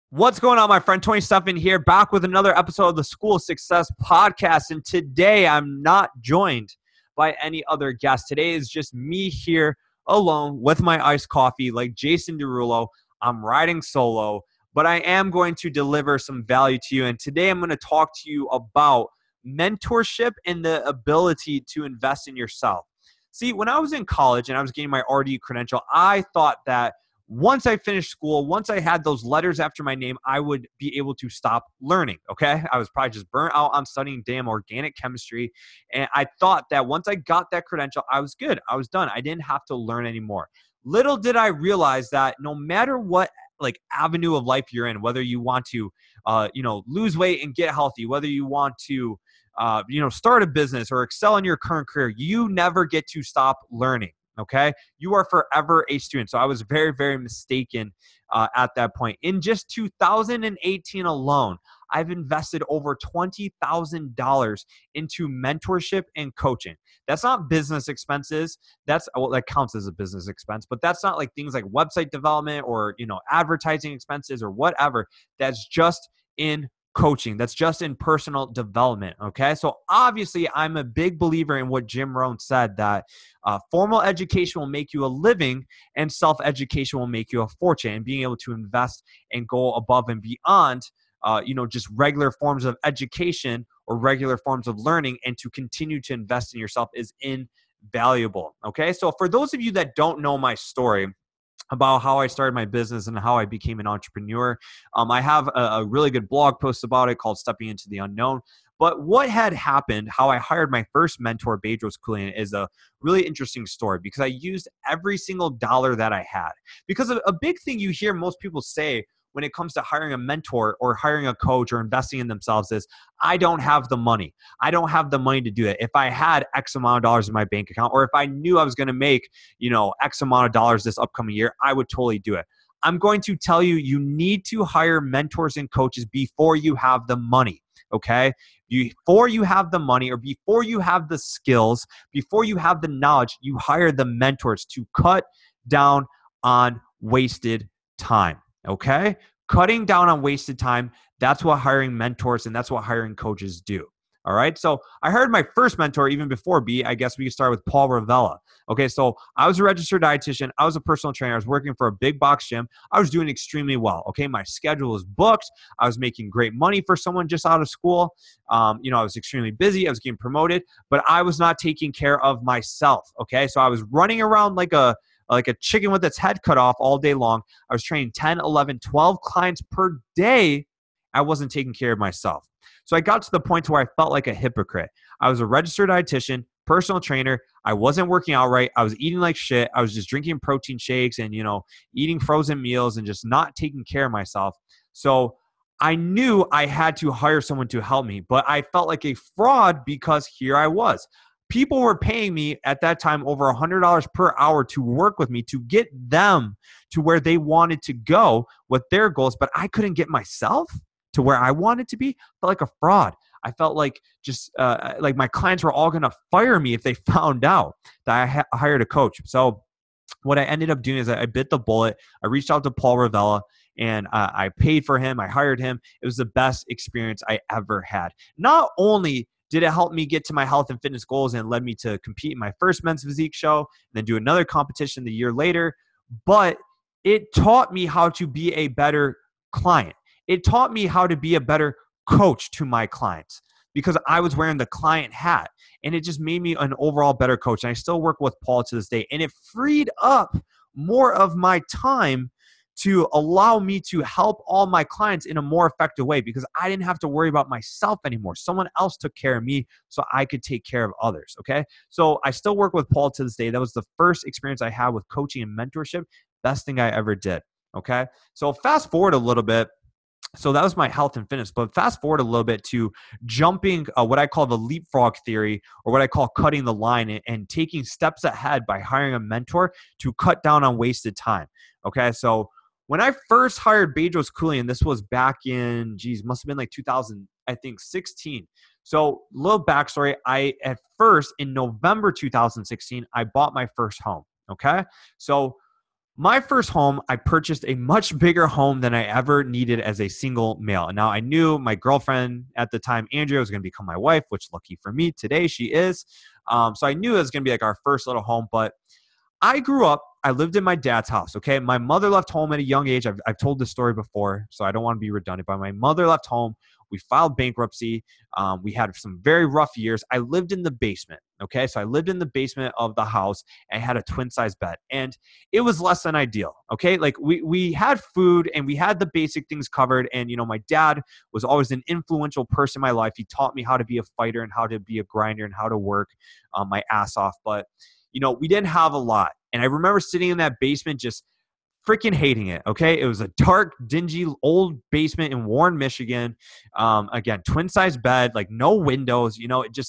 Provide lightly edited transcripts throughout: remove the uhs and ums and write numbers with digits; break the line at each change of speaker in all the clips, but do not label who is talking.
What's going on, my friend? Tony Stefan here, back with another episode of the School of Success podcast. And today I'm not joined by any other guest. Today is just me here alone with my iced coffee, like Jason Derulo. I'm riding solo, but I am going to deliver some value to you. And today I'm going to talk to you about mentorship and the ability to invest in yourself. See, when I was in college and I was getting my RD credential, I thought that once I finished school, once I had those letters after my name, I would be able to stop learning, okay? I was probably just burnt out on studying damn organic chemistry, and I thought that once I got that credential, I was good. I was done. I didn't have to learn anymore. Little did I realize that no matter what like avenue of life you're in, whether you want to, lose weight and get healthy, whether you want to, start a business or excel in your current career, you never get to stop learning. Okay. You are forever a student. So I was very, very mistaken at that point. In just 2018 alone, I've invested over $20,000 into mentorship and coaching. That's not business expenses. That counts as a business expense, but that's not like things like website development or, advertising expenses or whatever. That's just in coaching. That's just in personal development. Okay. So obviously I'm a big believer in what Jim Rohn said, that formal education will make you a living and self-education will make you a fortune. And being able to invest and go above and beyond, just regular forms of education or regular forms of learning, and to continue to invest in yourself is invaluable. Okay. So for those of you that don't know my story about how I started my business and how I became an entrepreneur, I have a really good blog post about it called Stepping into the Unknown. But what had happened, how I hired my first mentor, Bedros Keuilian, is a really interesting story, because I used every single dollar that I had. Because a big thing you hear most people say when it comes to hiring a mentor or hiring a coach or investing in themselves is, I don't have the money. I don't have the money to do it. If I had X amount of dollars in my bank account, or if I knew I was going to make, X amount of dollars this upcoming year, I would totally do it. I'm going to tell you, you need to hire mentors and coaches before you have the money. Okay. Before you have the money, or before you have the skills, before you have the knowledge, you hire the mentors to cut down on wasted time. Okay. Cutting down on wasted time. That's what hiring mentors and that's what hiring coaches do. All right. So I hired my first mentor even before B. I guess we could start with Paul Ravella. Okay. So I was a registered dietitian. I was a personal trainer. I was working for a big box gym. I was doing extremely well. Okay. My schedule was booked. I was making great money for someone just out of school. I was extremely busy. I was getting promoted, but I was not taking care of myself. Okay. So I was running around like a chicken with its head cut off all day long. I was training 10, 11, 12 clients per day. I wasn't taking care of myself. So I got to the point where I felt like a hypocrite. I was a registered dietitian, personal trainer. I wasn't working out right. I was eating like shit. I was just drinking protein shakes and, eating frozen meals and just not taking care of myself. So I knew I had to hire someone to help me, but I felt like a fraud because here I was. People were paying me at that time over $100 per hour to work with me to get them to where they wanted to go with their goals, but I couldn't get myself to where I wanted to be. I felt like a fraud. I felt like just like my clients were all going to fire me if they found out that I hired a coach. So what I ended up doing is I bit the bullet. I reached out to Paul Ravella and I paid for him. I hired him. It was the best experience I ever had. Not only did it help me get to my health and fitness goals and led me to compete in my first men's physique show and then do another competition the year later, but it taught me how to be a better client. It taught me how to be a better coach to my clients because I was wearing the client hat, and it just made me an overall better coach. And I still work with Paul to this day, and it freed up more of my time to allow me to help all my clients in a more effective way because I didn't have to worry about myself anymore. Someone else took care of me so I could take care of others. Okay. So I still work with Paul to this day. That was the first experience I had with coaching and mentorship. Best thing I ever did. Okay. So fast forward a little bit. So that was my health and fitness, but fast forward a little bit to jumping what I call the leapfrog theory, or what I call cutting the line and taking steps ahead by hiring a mentor to cut down on wasted time. Okay. So when I first hired Bedros Keuilian, this was back in, must have been like 2016. So little backstory, at first in November 2016, I bought my first home. Okay. So My first home, I purchased a much bigger home than I ever needed as a single male. And now I knew my girlfriend at the time, Andrea, was going to become my wife, which lucky for me, today she is. So I knew it was going to be like our first little home. But I grew up, I lived in my dad's house, okay? My mother left home at a young age. I've told this story before, so I don't want to be redundant, but my mother left home. We filed bankruptcy. We had some very rough years. I lived in the basement, okay? So I lived in the basement of the house. I had a twin-size bed, and it was less than ideal, okay? Like we had food, and we had the basic things covered, and, my dad was always an influential person in my life. He taught me how to be a fighter and how to be a grinder and how to work my ass off, but we didn't have a lot. And I remember sitting in that basement just freaking hating it. Okay. It was a dark, dingy, old basement in Warren, Michigan. Again, twin size bed, like no windows,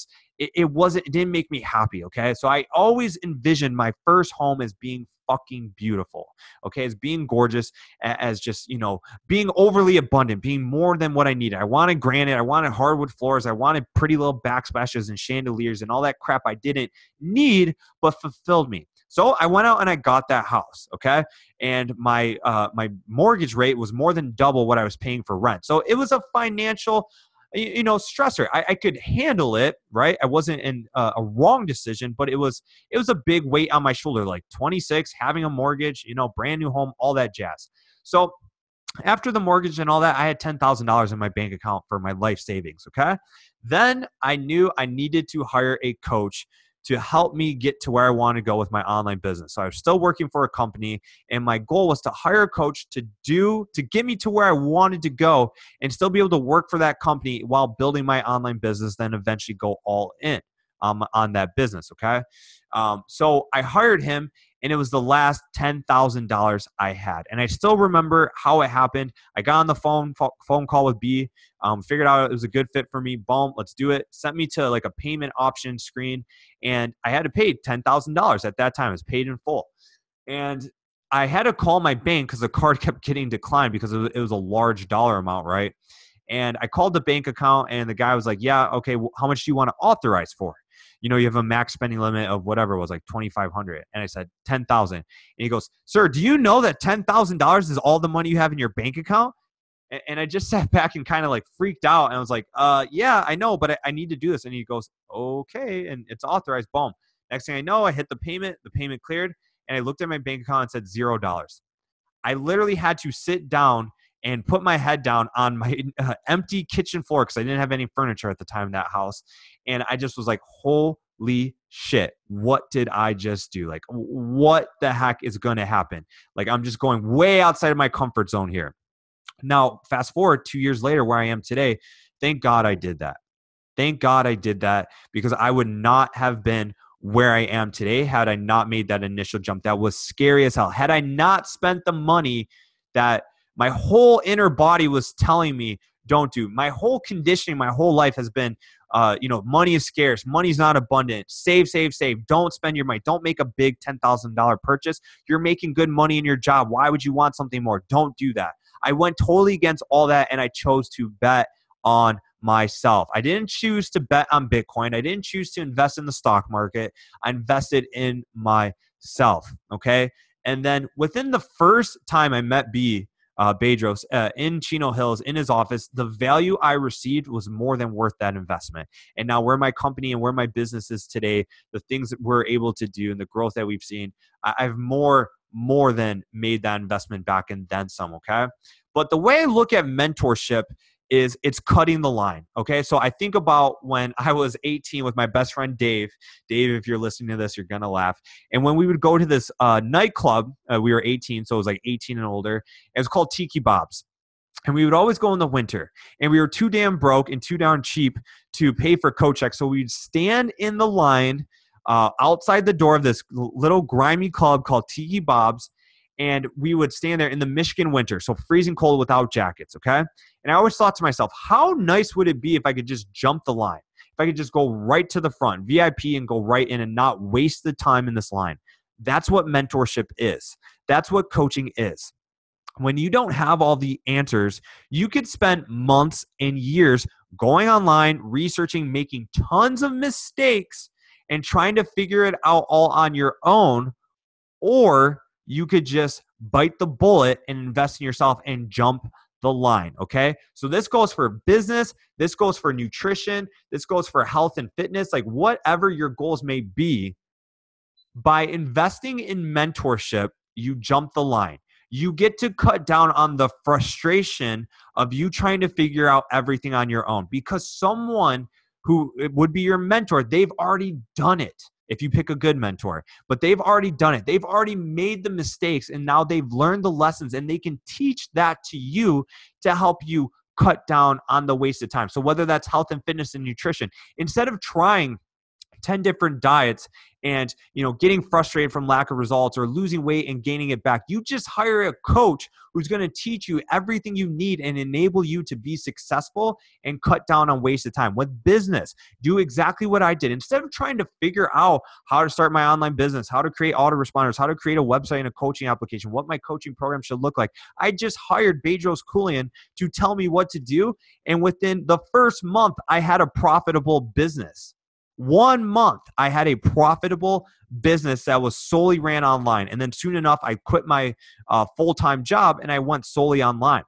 it didn't make me happy. Okay. So I always envisioned my first home as being fucking beautiful. Okay. As being gorgeous, as just, being overly abundant, being more than what I needed. I wanted granite. I wanted hardwood floors. I wanted pretty little backsplashes and chandeliers and all that crap I didn't need, but fulfilled me. So I went out and I got that house, okay? And my mortgage rate was more than double what I was paying for rent. So it was a financial, stressor. I could handle it, right? I wasn't in a wrong decision, but it was a big weight on my shoulder, like 26, having a mortgage, brand new home, all that jazz. So after the mortgage and all that, I had $10,000 in my bank account for my life savings, okay? Then I knew I needed to hire a coach to help me get to where I want to go with my online business. So I was still working for a company, and my goal was to hire a coach to get me to where I wanted to go and still be able to work for that company while building my online business, then eventually go all in on that business, okay? So I hired him, and it was the last $10,000 I had. And I still remember how it happened. I got on the phone call with B, figured out it was a good fit for me. Boom, let's do it. Sent me to like a payment option screen, and I had to pay $10,000 at that time. It was paid in full. And I had to call my bank because the card kept getting declined because it was a large dollar amount, right? And I called the bank account, and the guy was like, yeah, okay, well, how much do you want to authorize for? You have a max spending limit of whatever it was, like $2,500. And I said, $10,000. And he goes, sir, do you know that $10,000 is all the money you have in your bank account? And I just sat back and kind of like freaked out. And I was like, yeah, I know, but I need to do this. And he goes, okay. And it's authorized. Boom. Next thing I know, I hit the payment cleared. And I looked at my bank account and said $0. I literally had to sit down and put my head down on my empty kitchen floor because I didn't have any furniture at the time in that house. And I just was like, holy shit, what did I just do? Like, what the heck is going to happen? Like, I'm just going way outside of my comfort zone here. Now, fast forward 2 years later where I am today, thank God I did that. Thank God I did that, because I would not have been where I am today had I not made that initial jump. That was scary as hell. Had I not spent the money that my whole inner body was telling me don't do. My whole conditioning, my whole life has been, money is scarce. Money's not abundant. Save, save, save. Don't spend your money. Don't make a big $10,000 purchase. You're making good money in your job. Why would you want something more? Don't do that. I went totally against all that, and I chose to bet on myself. I didn't choose to bet on Bitcoin. I didn't choose to invest in the stock market. I invested in myself, okay? And then within the first time I met Bedros in Chino Hills in his office, the value I received was more than worth that investment. And now where my company and where my business is today, the things that we're able to do and the growth that we've seen, I've more than made that investment back and then some, okay? But the way I look at mentorship is it's cutting the line, okay? So I think about when I was 18 with my best friend Dave. Dave, if you're listening to this, you're going to laugh. And when we would go to this nightclub, we were 18, so it was like 18 and older. It was called Tiki Bob's. And we would always go in the winter. And we were too damn broke and too damn cheap to pay for coat checks. So we'd stand in the line outside the door of this little grimy club called Tiki Bob's. And we would stand there in the Michigan winter, so freezing cold without jackets, okay? And I always thought to myself, how nice would it be if I could just jump the line? If I could just go right to the front, VIP, and go right in and not waste the time in this line. That's what mentorship is. That's what coaching is. When you don't have all the answers, you could spend months and years going online, researching, making tons of mistakes, and trying to figure it out all on your own, or you could just bite the bullet and invest in yourself and jump the line. Okay. So this goes for business. This goes for nutrition. This goes for health and fitness, like whatever your goals may be. By investing in mentorship, you jump the line. You get to cut down on the frustration of you trying to figure out everything on your own, because someone who would be your mentor, they've already done it. If you pick a good mentor, but they've already done it. They've already made the mistakes, and now they've learned the lessons, and they can teach that to you to help you cut down on the wasted time. So whether that's health and fitness and nutrition, instead of trying 10 different diets and getting frustrated from lack of results, or losing weight and gaining it back, you just hire a coach who's going to teach you everything you need and enable you to be successful and cut down on wasted time. With business, do exactly what I did. Instead of trying to figure out how to start my online business, how to create autoresponders, how to create a website and a coaching application, what my coaching program should look like, I just hired Bedros Keuilian to tell me what to do. And within the first month, I had a profitable business. 1 month, I had a profitable business that was solely ran online. And then soon enough, I quit my full-time job and I went solely online.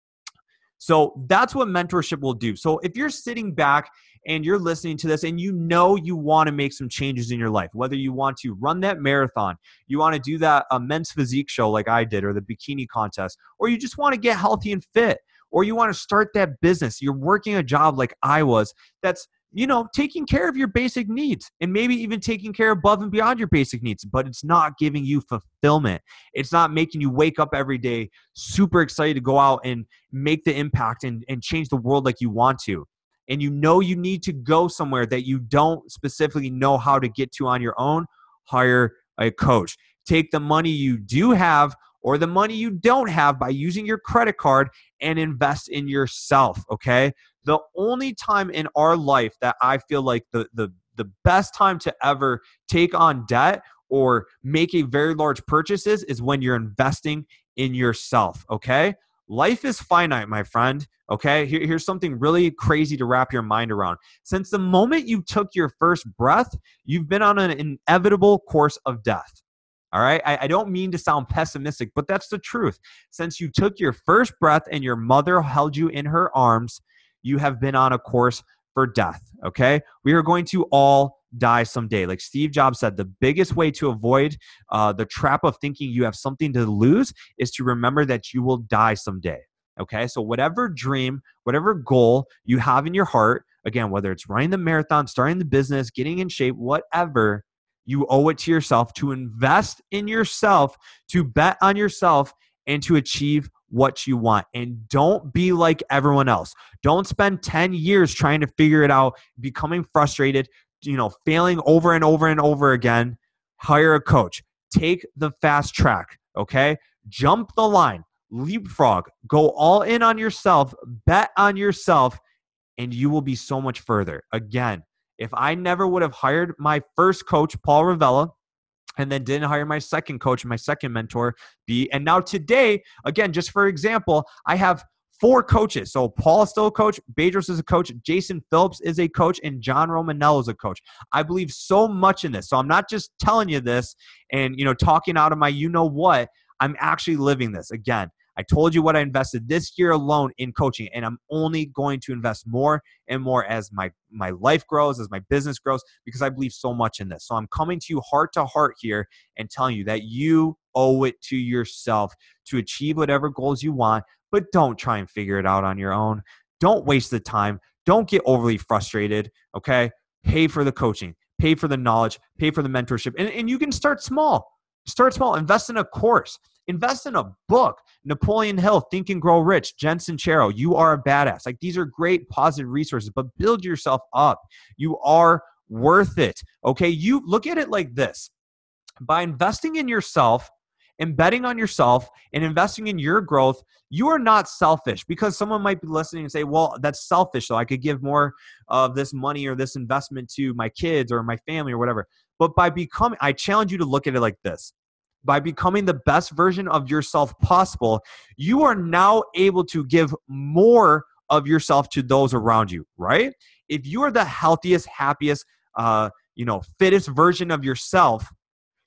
So that's what mentorship will do. So if you're sitting back and you're listening to this and you want to make some changes in your life, whether you want to run that marathon, you want to do that men's physique show like I did, or the bikini contest, or you just want to get healthy and fit, or you want to start that business, you're working a job like I was, that's taking care of your basic needs, and maybe even taking care above and beyond your basic needs, but it's not giving you fulfillment. It's not making you wake up every day super excited to go out and make the impact and change the world like you want to. And you need to go somewhere that you don't specifically know how to get to on your own. Hire a coach. Take the money you do have or the money you don't have by using your credit card and invest in yourself, okay? The only time in our life that I feel like the best time to ever take on debt or make a very large purchases is when you're investing in yourself, okay? Life is finite, my friend, okay? Here's something really crazy to wrap your mind around. Since the moment you took your first breath, you've been on an inevitable course of death. All right. I don't mean to sound pessimistic, but that's the truth. Since you took your first breath and your mother held you in her arms, you have been on a course for death. Okay. We are going to all die someday. Like Steve Jobs said, the biggest way to avoid the trap of thinking you have something to lose is to remember that you will die someday. Okay. So whatever dream, whatever goal you have in your heart, again, whether it's running the marathon, starting the business, getting in shape, whatever, you owe it to yourself to invest in yourself, to bet on yourself, and to achieve what you want. And don't be like everyone else. Don't spend 10 years trying to figure it out, becoming frustrated, failing over and over and over again. Hire a coach. Take the fast track, okay? Jump the line, leapfrog, go all in on yourself, bet on yourself, and you will be so much further. Again, if I never would have hired my first coach, Paul Ravella, and then didn't hire my second coach, my second mentor, and now today, again, just for example, I have 4 coaches. So Paul is still a coach, Bedros is a coach, Jason Phillips is a coach, and John Romanello is a coach. I believe so much in this. So I'm not just telling you this and, talking out of my what. I'm actually living this. Again, I told you what I invested this year alone in coaching, and I'm only going to invest more and more as my life grows, as my business grows, because I believe so much in this. So I'm coming to you heart to heart here and telling you that you owe it to yourself to achieve whatever goals you want, but don't try and figure it out on your own. Don't waste the time. Don't get overly frustrated, okay? Pay for the coaching, pay for the knowledge, pay for the mentorship, and you can start small. Start small. Invest in a course. Invest in a book. Napoleon Hill, Think and Grow Rich. Jen Sincero, You Are a Badass. Like, these are great positive resources, but build yourself up. You are worth it. Okay. You look at it like this. By investing in yourself and betting on yourself and investing in your growth, you are not selfish, because someone might be listening and say, well, that's selfish. So I could give more of this money or this investment to my kids or my family or whatever. But I challenge you to look at it like this. By becoming the best version of yourself possible, you are now able to give more of yourself to those around you, right? If you are the healthiest, happiest, fittest version of yourself,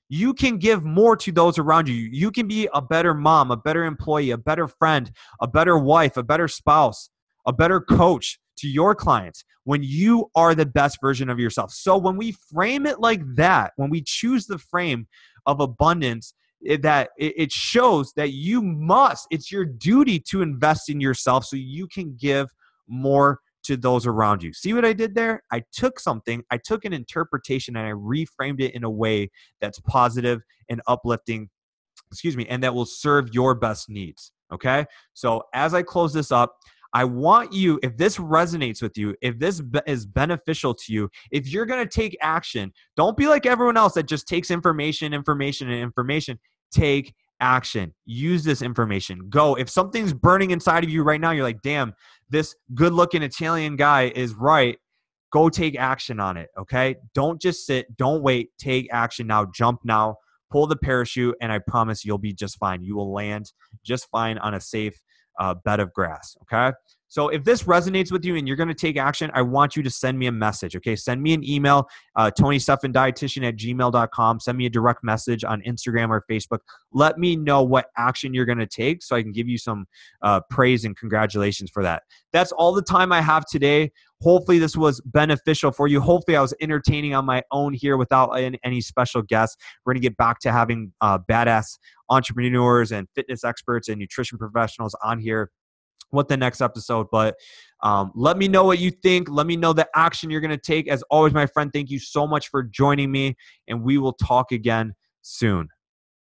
you can give more to those around you. You can be a better mom, a better employee, a better friend, a better wife, a better spouse, a better coach to your clients when you are the best version of yourself. So when we frame it like that, when we choose the frame of abundance, it shows that it's your duty to invest in yourself so you can give more to those around you. See what I did there? I took an interpretation, and I reframed it in a way that's positive and uplifting, and that will serve your best needs. Okay. So as I close this up, I want you, if this resonates with you, if this is beneficial to you, if you're going to take action, don't be like everyone else that just takes information. Take action. Use this information. Go. If something's burning inside of you right now, you're like, damn, this good-looking Italian guy is right. Go take action on it, okay? Don't just sit. Don't wait. Take action now. Jump now. Pull the parachute, and I promise you'll be just fine. You will land just fine on a safe bed of grass, okay? So if this resonates with you and you're going to take action, I want you to send me a message, okay? Send me an email, TonyStephanDietitian@gmail.com. Send me a direct message on Instagram or Facebook. Let me know what action you're going to take so I can give you some praise and congratulations for that. That's all the time I have today. Hopefully this was beneficial for you. Hopefully I was entertaining on my own here without any special guests. We're going to get back to having badass entrepreneurs and fitness experts and nutrition professionals on here with the next episode. But let me know what you think. Let me know the action you're going to take. As always, my friend, thank you so much for joining me, and we will talk again soon.